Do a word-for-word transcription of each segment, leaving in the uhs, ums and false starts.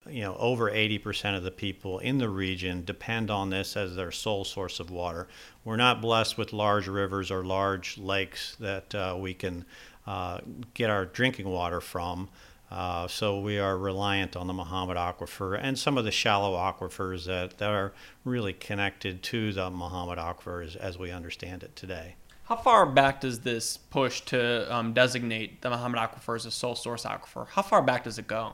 you know, over eighty percent of the people in the region depend on this as their sole source of water. We're not blessed with large rivers or large lakes that uh, we can uh, get our drinking water from. Uh, so we are reliant on the Mahomet Aquifer and some of the shallow aquifers that, that are really connected to the Mahomet Aquifer as, as we understand it today. How far back does this push to um, designate the Mahomet Aquifer as a sole source aquifer? How far back does it go?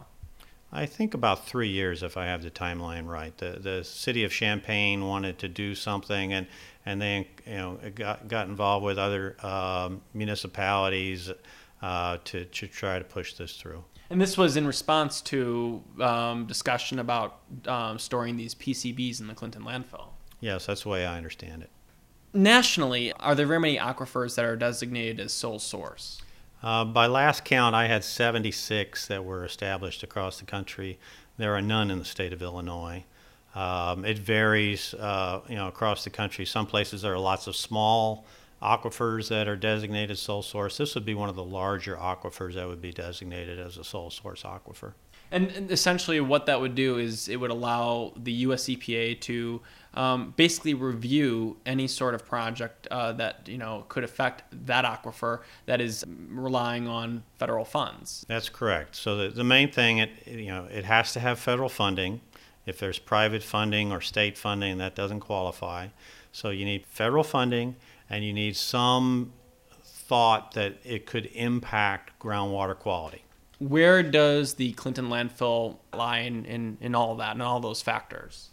I think about three years, if I have the timeline right. The the city of Champaign wanted to do something, and and they you know got got involved with other um, municipalities uh, to to try to push this through. And this was in response to um, discussion about um, storing these P C Bs in the Clinton landfill. Yes, that's the way I understand it. Nationally, are there very many aquifers that are designated as sole source? Uh, by last count, I had seventy-six that were established across the country. There are none in the state of Illinois. Um, it varies, uh, you know, across the country. Some places there are lots of small aquifers that are designated sole source. This would be one of the larger aquifers that would be designated as a sole source aquifer. And, and essentially what that would do is it would allow the U S E P A to um, basically review any sort of project uh, that, you know, could affect that aquifer that is relying on federal funds. That's correct. So the, the main thing, it, you know, it has to have federal funding. If there's private funding or state funding, that doesn't qualify. So you need federal funding, and you need some thought that it could impact groundwater quality. Where does the Clinton landfill lie in, in, in all of that and all those factors?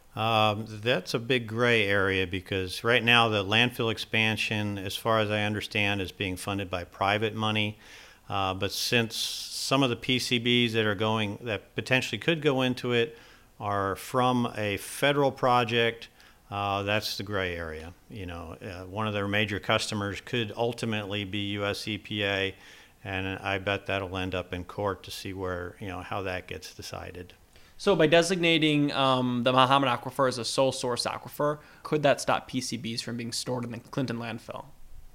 Um, that's a big gray area because right now the landfill expansion, as far as I understand, is being funded by private money. Uh, but since some of the P C Bs that are going, that potentially could go into it, are from a federal project, uh, that's the gray area. You know, uh, one of their major customers could ultimately be U S E P A. And I bet that'll end up in court to see where, you know, how that gets decided. So by designating um, the Mahomet Aquifer as a sole source aquifer, could that stop P C Bs from being stored in the Clinton landfill?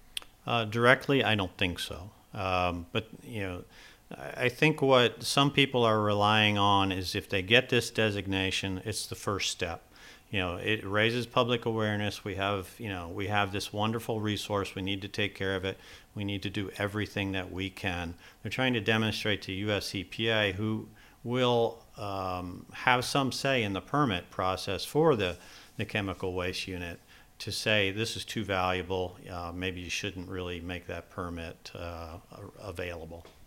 Uh, directly, I don't think so. Um, but, you know, I think what some people are relying on is if they get this designation, it's the first step. You know, it raises public awareness. We have, you know, we have this wonderful resource. We need to take care of it. We need to do everything that we can. They're trying to demonstrate to U S E P A, who will um, have some say in the permit process for the, the chemical waste unit, to say this is too valuable. Uh, maybe you shouldn't really make that permit uh, available.